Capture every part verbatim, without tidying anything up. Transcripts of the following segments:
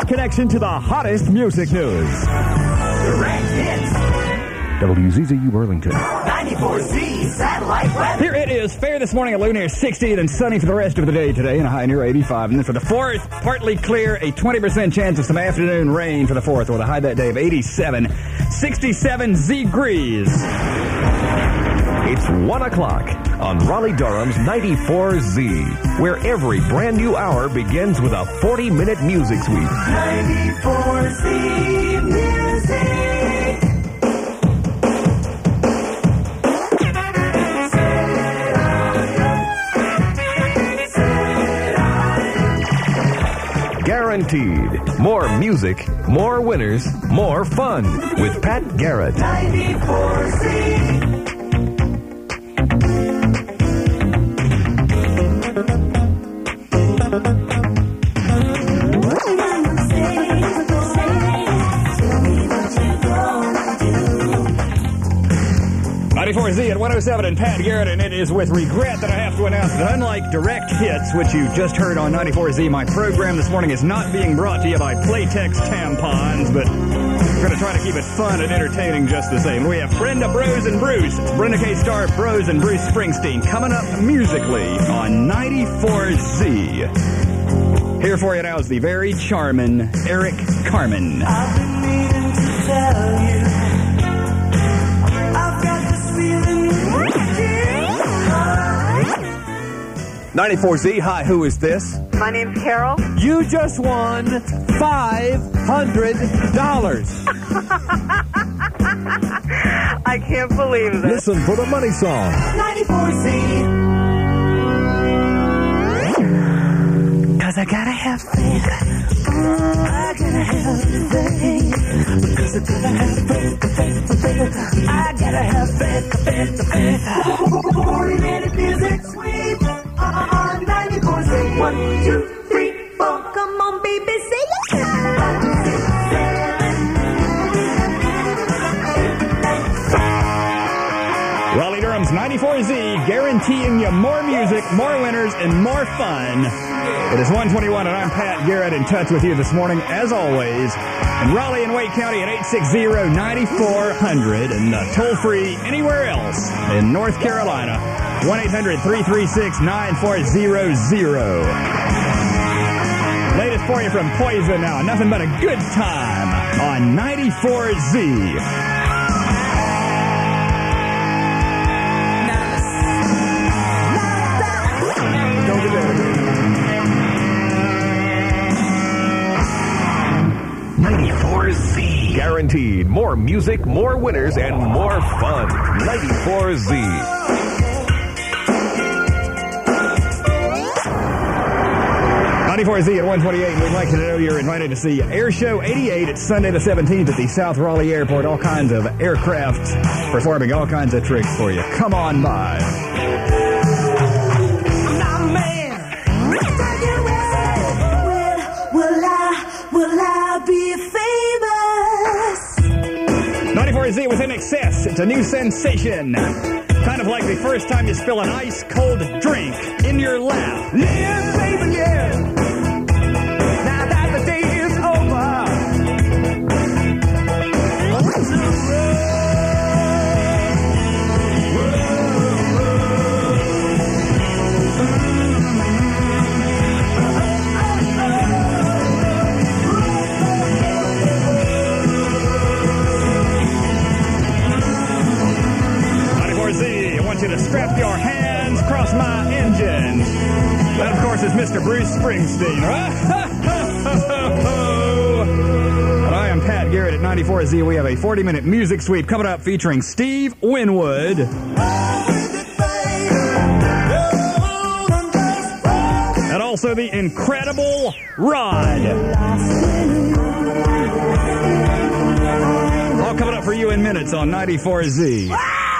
connection to the hottest music news. Direct hits. W Z Z U Burlington. ninety-four Z satellite weather. Here it is. Fair this morning, a low near sixty, then sunny for the rest of the day today, and a high near eighty-five. And then for the fourth, partly clear, a twenty percent chance of some afternoon rain for the fourth, with a high that day of eighty-seven. sixty-seven degrees. It's one o'clock on Raleigh-Durham's ninety-four Z, where every brand new hour begins with a forty-minute music sweep. ninety-four Z music. Guaranteed. More music, more winners, more fun with Pat Garrett. ninety-four Z. ninety-four Z at one oh seven and Pat Garrett, and it is with regret that I have to announce that unlike Direct Hits, which you just heard on ninety-four Z, my program this morning is not being brought to you by Playtex tampons, but we're going to try to keep it fun and entertaining just the same. We have Brenda Bros and Bruce. It's Brenda K. Starr, Bros, and Bruce Springsteen coming up musically on ninety-four Z. Here for you now is the very charming Eric Carmen. I've been needing to tell you. ninety-four Z, hi, who is this? My name's Carol. You just won five hundred dollars. I can't believe this. Listen for the money song. ninety-four Z. Cause I gotta have faith. I gotta have faith. Because I gotta have faith, faith, faith. I gotta have faith, faith, faith. forty minute music sweep on ninety-four Z. One, two, three, four. Come on, baby, say it. Raleigh Durham's ninety-four Z, guaranteeing you more music, more winners, and more fun. It is one twenty-one, and I'm Pat Garrett, in touch with you this morning, as always, in Raleigh and Wake County at eight six zero, nine four hundred, and uh, toll-free anywhere else in North Carolina, one eight hundred, three three six, nine four zero zero. Latest for you from Poison now, nothing but a good time on ninety-four Z. ninety-four Z. Guaranteed. More music, more winners, and more fun. ninety-four Z. ninety-four Z at one twenty-eight, and we'd like to know you're invited to see Air Show eighty-eight. It's Sunday the seventeenth at the South Raleigh Airport. All kinds of aircraft performing all kinds of tricks for you. Come on by. ninety-four Z with In Excess. It's a new sensation. Kind of like the first time you spill an ice-cold drink in your lap. Yeah, baby, yeah. Now that the day is You to strap your hands across my engine. That, of course, is Mister Bruce Springsteen. And I am Pat Garrett at ninety-four Z. We have a forty-minute music sweep coming up featuring Steve Winwood. And also the incredible Rod. All coming up for you in minutes on ninety-four Z.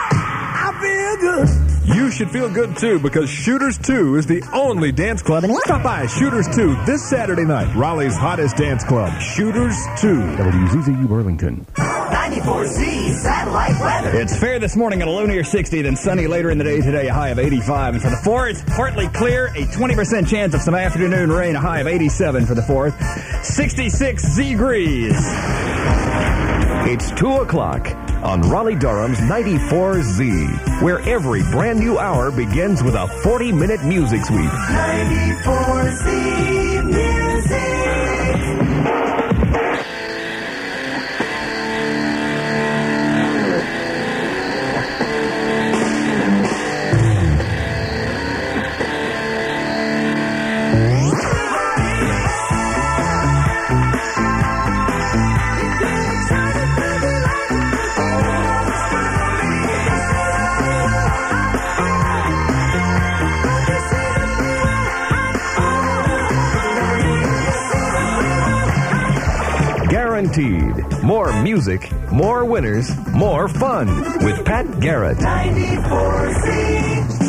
You should feel good, too, because Shooters two is the only dance club. Stop by Shooters two this Saturday night. Raleigh's hottest dance club, Shooters two. W Z Z U Burlington. ninety-four Z satellite weather. It's fair this morning at a low near sixty, then sunny later in the day today, a high of eighty-five. And for the fourth, partly clear, a twenty percent chance of some afternoon rain, a high of eighty-seven for the fourth. sixty-six degrees. It's two o'clock on Raleigh-Durham's ninety-four Z, where every brand new hour begins with a forty-minute music sweep. ninety-four Z music. Guaranteed. More music, more winners, more fun with Pat Garrett. ninety-four Z.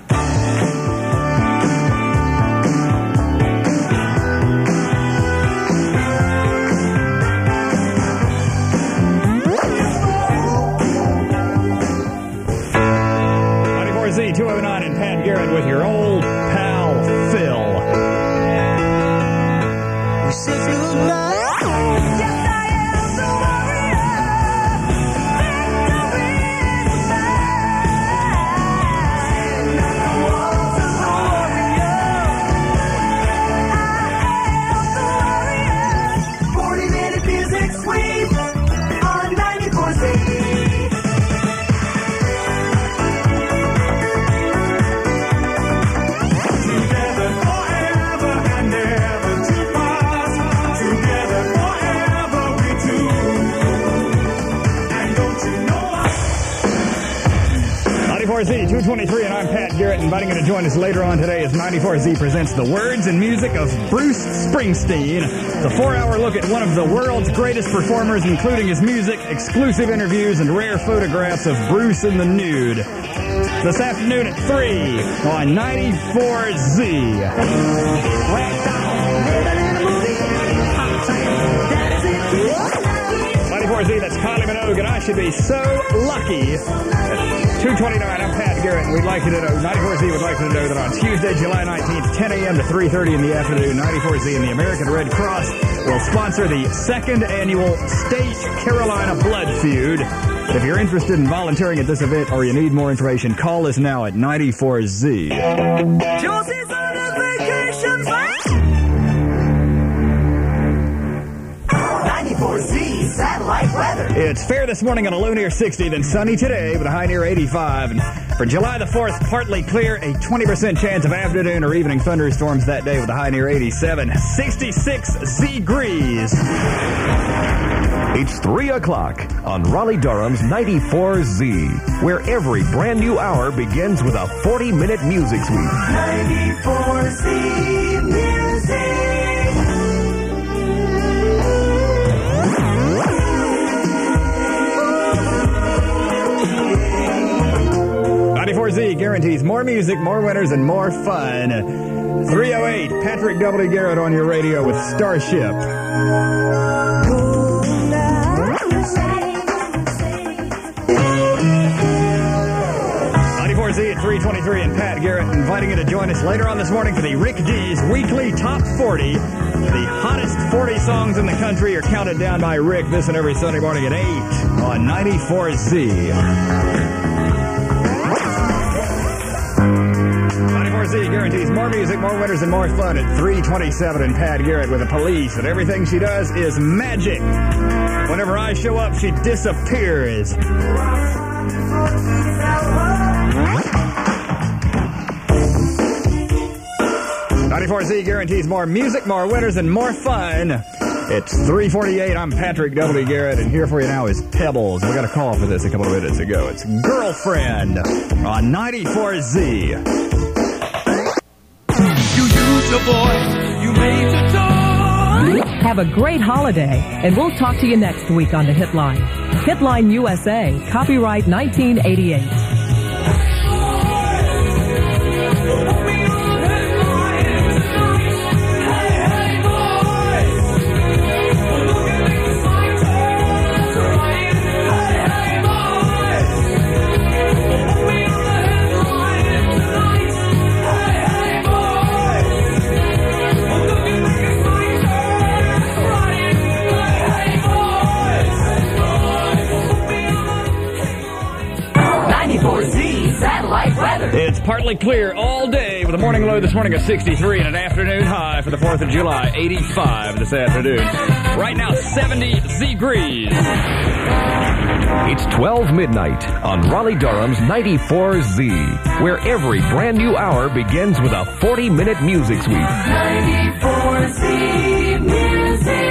ninety-four Z two oh nine and Pat Garrett with your old pal Phil. forty minute music sweep on ninety-four Z. Together forever and ever to pass. Together forever we two. And don't you know I... ninety-four Z two twenty-three, and I'm Pat Garrett, inviting you to join us later on today as ninety-four Z presents the words and music of Bruce Springsteen. It's a four-hour look at one of the world's greatest performers, including his music, exclusive interviews, and rare photographs of Bruce in the nude. This afternoon at three on ninety-four Z. ninety-four Z, that's Kylie Minogue, and I should be so lucky. At two twenty-nine, I'm Pat Garrett, and we'd like you to know, ninety-four Z would like you to know that on Tuesday, July nineteenth, ten a.m. to three thirty in the afternoon, ninety-four Z and the American Red Cross will sponsor the second annual State Carolina Blood Feud. If you're interested in volunteering at this event or you need more information, call us now at ninety-four Z. Josie's on a vacation. ninety-four Z satellite weather. It's fair this morning on a low near sixty, then sunny today with a high near eighty-five. And for July the fourth, partly clear, a twenty percent chance of afternoon or evening thunderstorms that day with a high near eighty-seven. sixty-six degrees. It's three o'clock on Raleigh-Durham's ninety-four Z, where every brand new hour begins with a forty-minute music sweep. ninety-four Z music. ninety-four Z guarantees more music, more winners, and more fun. three oh eight, Patrick W. Garrett on your radio with Starship. ninety-four Z at three twenty-three, and Pat Garrett inviting you to join us later on this morning for the Rick D's Weekly Top forty. The hottest forty songs in the country are counted down by Rick this and every Sunday morning at eight on ninety-four Z. ninety-four Z guarantees more music, more winners, and more fun at three twenty-seven, and Pat Garrett with the police. And everything she does is magic. Whenever I show up, she disappears. ninety-four Z guarantees more music, more winners, and more fun. It's three forty-eight. I'm Patrick W. Garrett, and here for you now is Pebbles. We got a call for this a couple of minutes ago. It's Girlfriend on ninety-four Z. You use your voice, you made your toy. Have a great holiday, and we'll talk to you next week on the Hitline. Hitline U S A, copyright nineteen eighty-eight. Hey, hey, boys. Look at me, it's my turn to write. It's partly clear all day with a morning low this morning of sixty-three and an afternoon high for the fourth of July, eighty-five this afternoon. Right now, seventy degrees. It's twelve midnight on Raleigh-Durham's ninety-four Z, where every brand new hour begins with a forty-minute music sweep. ninety-four Z Music.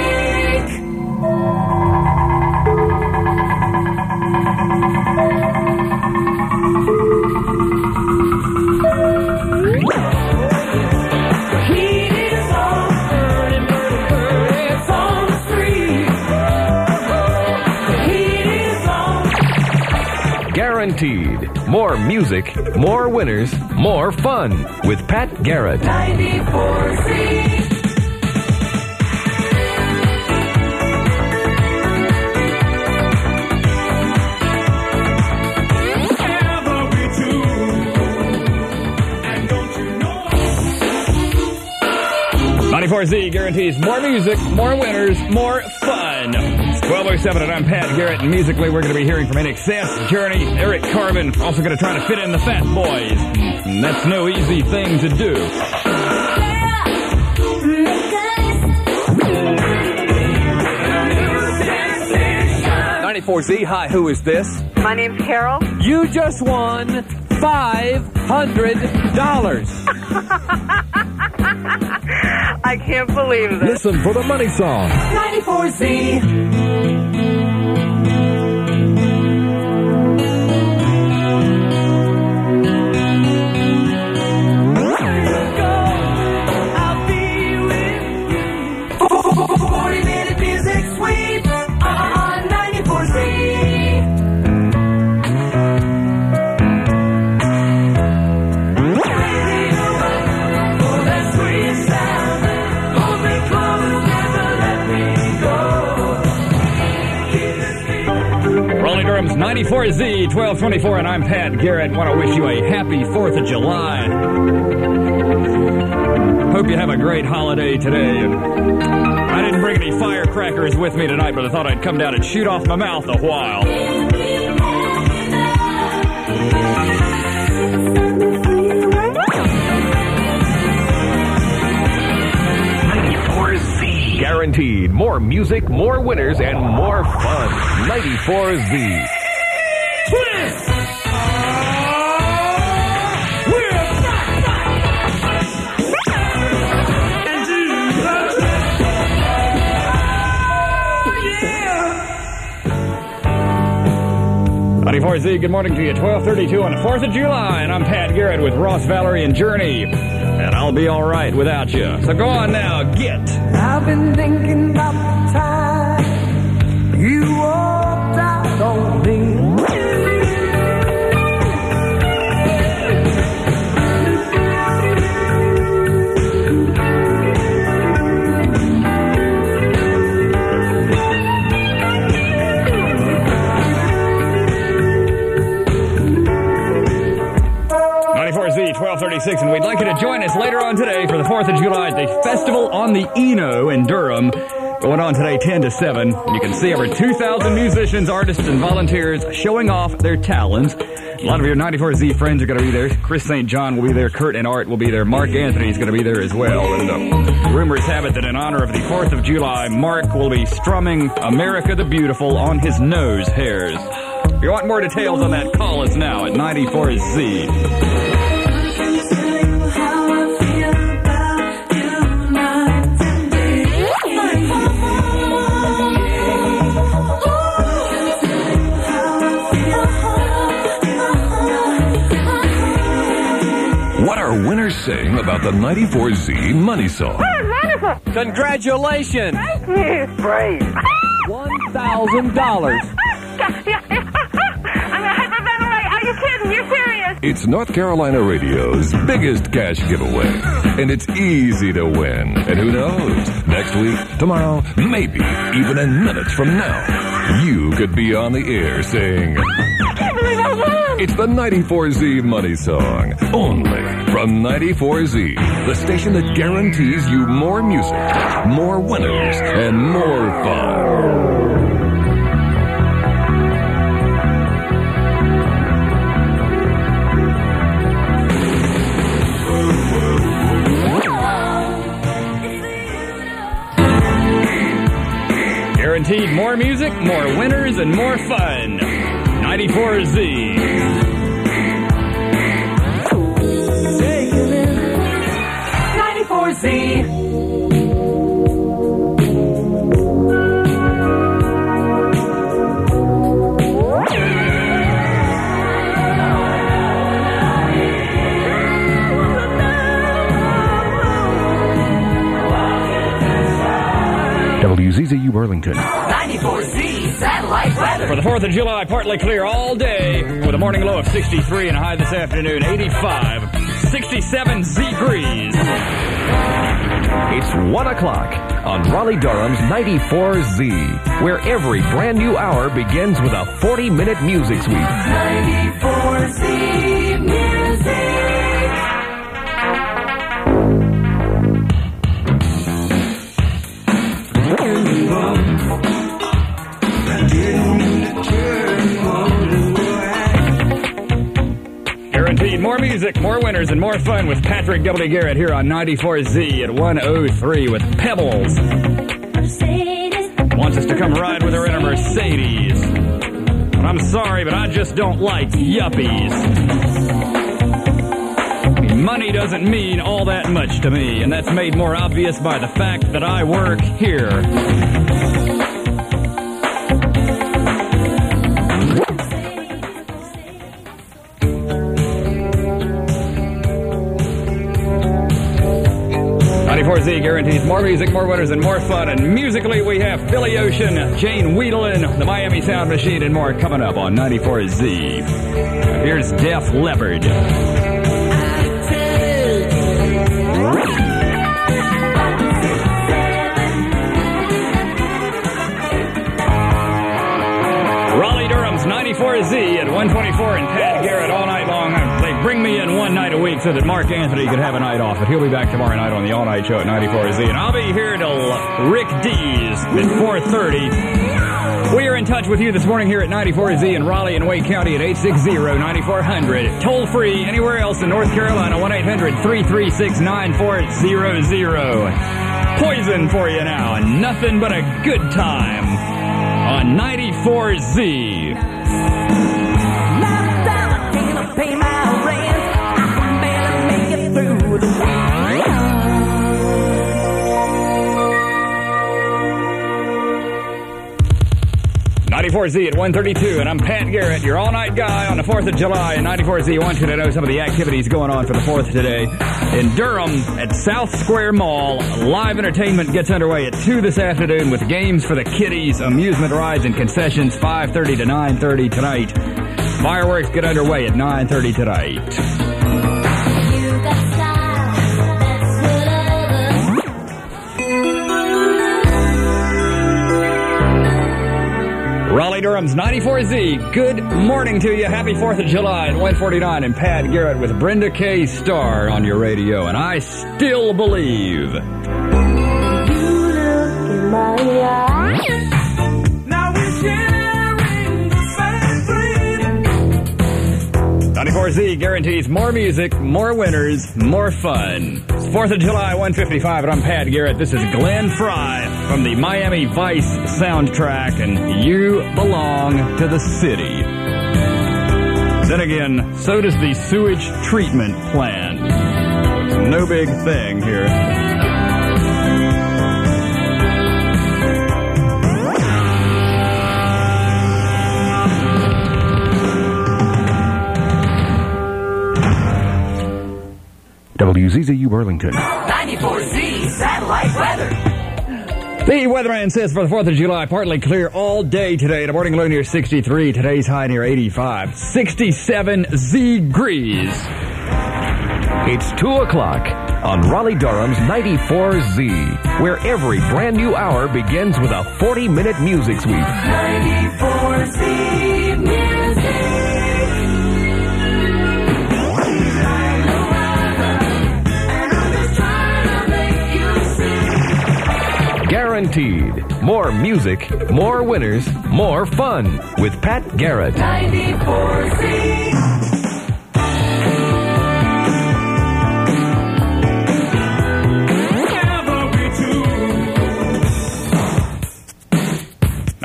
Guaranteed. More music, more winners, more fun with Pat Garrett. ninety-four Z. ninety-four Z guarantees more music, more winners, more fun. It's twelve oh seven and I'm Pat Garrett, and musically we're going to be hearing from N X S, Journey, Eric Carmen, also going to try to fit in the Fat Boys. And that's no easy thing to do. ninety-four Z, hi, who is this? My name's Carol. You just won five hundred dollars. I can't believe this. Listen for the money song. ninety-four Z. forty minute music sweep on ninety-four Z. Raleigh-Durham's ninety-four Z, twelve twenty-four, and I'm Pat Garrett. Want to wish you a happy fourth of July. Hope you have a great holiday today. And I didn't bring any firecrackers with me tonight, but I thought I'd come down and shoot off my mouth a while. ninety-four Z. Guaranteed. More music, more winners, and more fun. ninety-four Z. Twist! ninety-four Z, good morning to you. twelve thirty-two on the fourth of July, and I'm Pat Garrett with Ross, Valerie, and Journey. And I'll be all right without you. So go on now, get. I've been thinking about the time you walked out on me. ninety-four Z, twelve thirty-six, and we'd like you to join us later on today for the fourth of July at the Festival on the Eno in Durham. Going on today, ten to seven. And you can see over two thousand musicians, artists, and volunteers showing off their talents. A lot of your ninety-four Z friends are going to be there. Chris Saint John will be there. Kurt and Art will be there. Mark Anthony's going to be there as well. And uh, rumors have it that in honor of the fourth of July, Mark will be strumming America the Beautiful on his nose hairs. If you want more details on that, call us now at ninety-four Z. What are winners saying about the ninety-four Z money song? Wonderful. Congratulations. Thank you. Great. one thousand dollars. I'm going to hyperventilate. Are you kidding? You're serious? It's North Carolina Radio's biggest cash giveaway. And it's easy to win. And who knows? Next week, tomorrow, maybe even in minutes from now, you could be on the air saying, I can't believe I won. it's the ninety-four Z money song. Only from ninety-four Z, the station that guarantees you more music, more winners, and more fun. Guaranteed more music, more winners, and more fun. ninety-four Z. ninety-four Z. W Z Z U Burlington. ninety-four Z satellite weather. For the fourth of July, partly clear all day with a morning low of sixty-three and a high this afternoon, eighty-five. sixty-seven degrees. It's one o'clock on Raleigh-Durham's ninety-four Z, where every brand new hour begins with a forty-minute music sweep. ninety-four Z music. Guaranteed more music, more winners, and more fun with Patrick W. Garrett here on ninety-four Z at one oh three with Pebbles. Wants us to come ride with her in a Mercedes. But I'm sorry, but I just don't like yuppies. Money doesn't mean all that much to me, and that's made more obvious by the fact that I work here. ninety-four Z guarantees more music, more winners, and more fun. And musically, we have Billy Ocean, Jane Wheedlin, the Miami Sound Machine, and more coming up on ninety-four Z. Here's Def Leppard. Raleigh-Durham's ninety-four Z at one twenty-four and Pat Garrett all night long. They bring me in one night a week so that Mark Anthony could have a night off, but he'll be back tomorrow night on the all-night show at ninety-four Z, and I'll be here till Rick D's at four thirty. We are in touch with you this morning here at ninety-four Z in Raleigh and Wake County at eight six zero, nine four zero zero. Toll free anywhere else in North Carolina, one eight hundred, three three six, nine four zero zero. Poison for you now, and nothing but a good time on ninety-four Z. Pay my rent, I can barely make it through the ninety-four Z at one thirty-two, and I'm Pat Garrett, your all-night guy on the fourth of July, and ninety-four Z wants you to know some of the activities going on for the fourth today. In Durham, at South Square Mall, live entertainment gets underway at two this afternoon with games for the kiddies, amusement rides, and concessions five thirty to nine thirty tonight. Fireworks get underway at nine thirty tonight. Raleigh-Durham's ninety-four Z, good morning to you. Happy fourth of July at one forty-nine, and Pat Garrett with Brenda K. Starr on your radio, and I still believe. You look in my eyes. Now we're sharing the same dream. ninety-four Z guarantees more music, more winners, more fun. It's fourth of July, one fifty-five, and I'm Pat Garrett. This is Glenn Fry from the Miami Vice soundtrack, and You Belong to the City. Then again, so does the sewage treatment plant. No big thing here. W Z Z U Burlington. ninety-four Z satellite weather. The weatherman says for the fourth of July, partly clear all day today. The morning low near sixty-three. Today's high near eighty-five. sixty-seven degrees. It's two o'clock on Raleigh-Durham's ninety-four Z, where every brand new hour begins with a forty-minute music sweep. ninety-four Z music. Guaranteed. More music, more winners, more fun with Pat Garrett. ninety-four Z.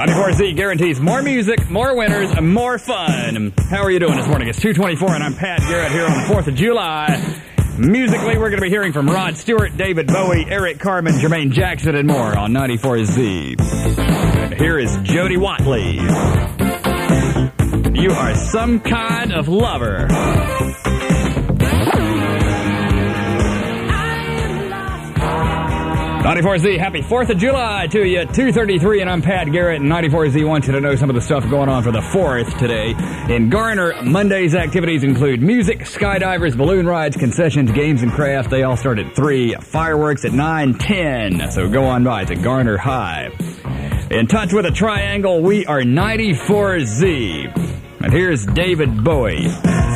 ninety-four Z guarantees more music, more winners, and more fun. How are you doing this morning? It's two twenty-four, and I'm Pat Garrett here on the fourth of July. Musically, we're going to be hearing from Rod Stewart, David Bowie, Eric Carmen, Jermaine Jackson, and more on ninety-four Z. And here is Jody Watley. You are some kind of lover. ninety-four Z, happy fourth of July to you. two thirty-three, and I'm Pat Garrett, and ninety-four Z wants you to know some of the stuff going on for the fourth today. In Garner, Monday's activities include music, skydivers, balloon rides, concessions, games, and crafts. They all start at three. Fireworks at nine ten, so go on by to Garner High. In touch with a triangle, we are ninety-four Z. And here's David Bowie.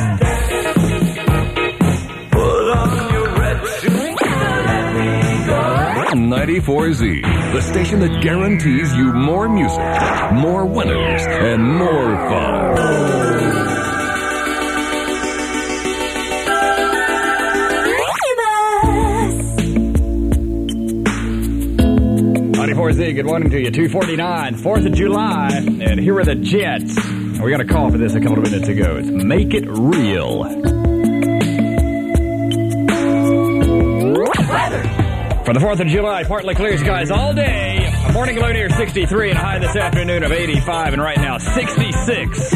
ninety-four Z, the station that guarantees you more music, more winners, and more fun. ninety-four Z, good morning to you. two forty-nine, fourth of July, and here are the Jets. We got a call for this a couple of minutes ago. It's Make It Real. Weather. For the fourth of July, partly clear skies all day. A morning low near sixty-three and a high this afternoon of eighty-five, and right now sixty-six.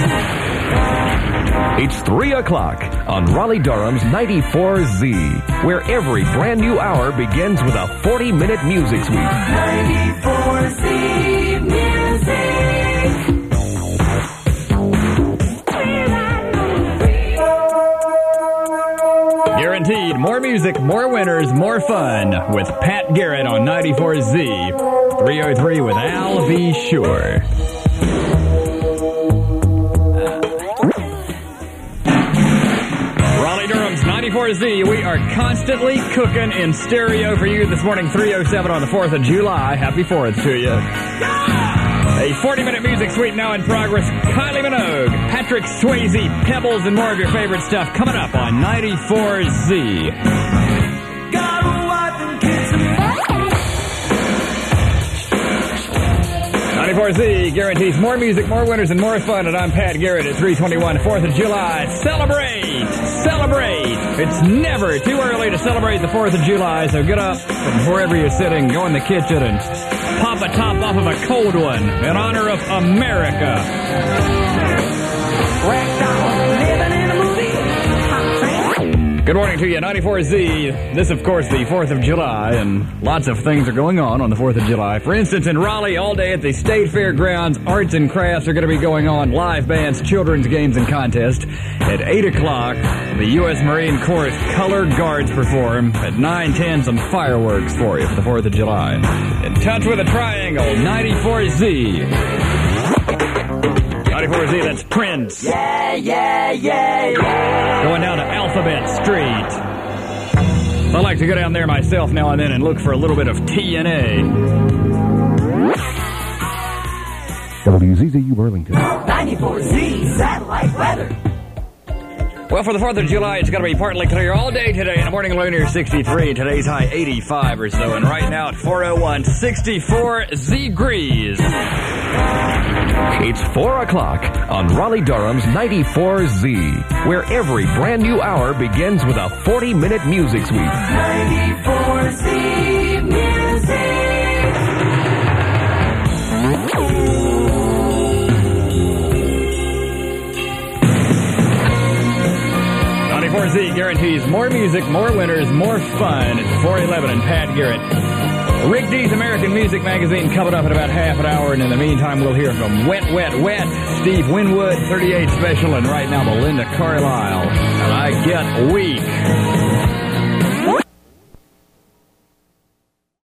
It's three o'clock on Raleigh-Durham's ninety-four Z, where every brand new hour begins with a forty-minute music suite. ninety-four Z Music. Guaranteed more music, more winners, more fun with Pat Garrett on ninety-four Z. three oh three with Al Be Sure. Raleigh-Durham's ninety-four Z. We are constantly cooking in stereo for you this morning, three oh seven on the fourth of July. Happy fourth to you. A forty-minute music suite now in progress. Kylie Minogue, Patrick Swayze, Pebbles, and more of your favorite stuff coming up on ninety-four Z. Got a wife and kids and ninety-four Z guarantees more music, more winners, and more fun. And I'm Pat Garrett at three twenty-one, fourth of July. Celebrate! Celebrate! It's never too early to celebrate the fourth of July, so get up from wherever you're sitting, go in the kitchen, and pop a top off of a cold one in honor of America. Good morning to you, ninety-four Z. This, of course, the fourth of July, and lots of things are going on on the fourth of July. For instance, in Raleigh, all day at the State Fairgrounds, arts and crafts are going to be going on, live bands, children's games, and contests. At eight o'clock, the U S Marine Corps Color Guards perform. At nine ten, some fireworks for you for the fourth of July. In touch with a triangle, ninety-four Z. ninety-four Z, that's Prince. Yeah, yeah, yeah, yeah. Going down to Alphabet Street. I like to go down there myself now and then and look for a little bit of T N A. W Z Z U Burlington. ninety-four Z Satellite Weather. Well, for the fourth of July, it's going to be partly clear all day today. In the morning, low near sixty-three. Today's high eighty-five or so. And right now at four oh one, sixty-four degrees. It's four o'clock on Raleigh-Durham's ninety-four Z, where every brand new hour begins with a forty-minute music suite. ninety-four Z Music. ninety-four Z guarantees more music, more winners, more fun. It's four eleven and Pat Garrett. Rick D's American Music Magazine coming up in about half an hour, and in the meantime, we'll hear from Wet, Wet, Wet, Steve Winwood, thirty-eight Special, and right now, Belinda Carlisle. And I get weak.